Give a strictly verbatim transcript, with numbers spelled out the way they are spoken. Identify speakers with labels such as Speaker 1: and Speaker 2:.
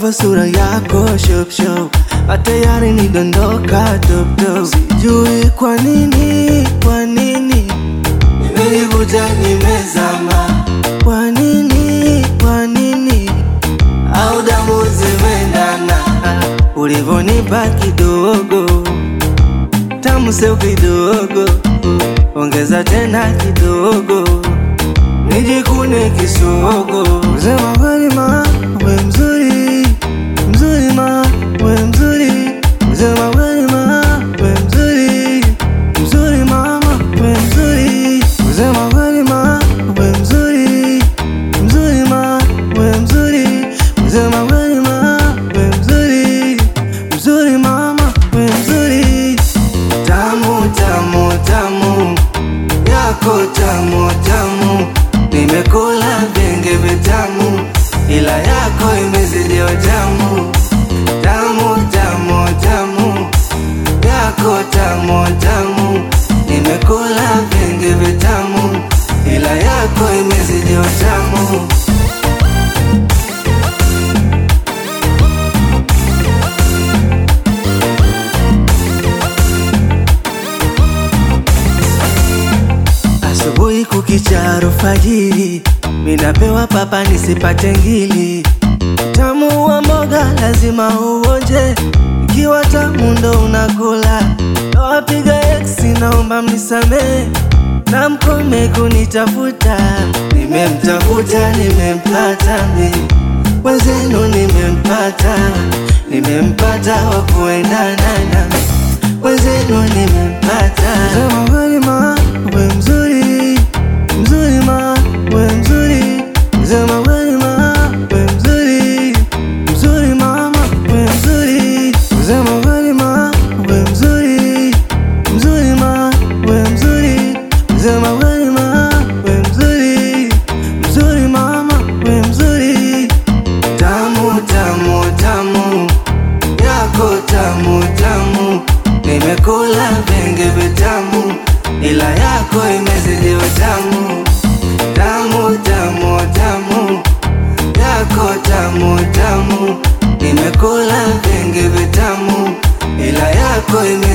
Speaker 1: kwa sura yako shop shop, atayari ni dondoka top top. Sijui kwa nini, kwa nini nimekuja nimezama, kwa nini, kwa nini au damu zimendana. Ulivonipa kidogo tamu sio kidogo, ongeza tena kidogo nijikune kisogo. Sema kweli ma, we mzuri, mzuri ma, we mzuri. Sema kweli ma, we mzuri, mzuri mama, we mzuri. Sema kweli ma, we mzuri, mzuri ma, we mzuri. Sema kweli ma, we mzuri, mzuri mama, we mzuri. Tamu tamu tamu yako tamu tamu, nimekula vingi vitamu ila yako imezidi utamu. Tamu tamu tamu yako tamu tamu, nimekula vingi vitamu ila yako imezidi utamu. Asubuhi kukicha alfajiri, minapewa papa nisipate ngili. Tamu wa mboga lazima uonje, ikiwa tamu ndo unakula. Nawapiga ex naomba mnisamee, na mkome kunitafuta. Nimemtafuta nimempata mi, wenzenu nimempata, nimempata wa kuendana nami, wenzenu nimempata. Sema kweli ma, we mzuri, mzuri ma, we mzuri. Sema kweli ma, we mzuri, mzuri mama, we mzuri. Sema kweli ma, we mzuri, mzuri ma, we mzuri. Sema kweli ma, we mzuri, mzuri mama, we mzuri. Tamu tamu tamu yako tamu tamu, nimekula vingi vitamu ila yako imezidi utamu. Tamu tamu tamu yako tamu tamu, nimekula vingi vitamu ila yako imezidi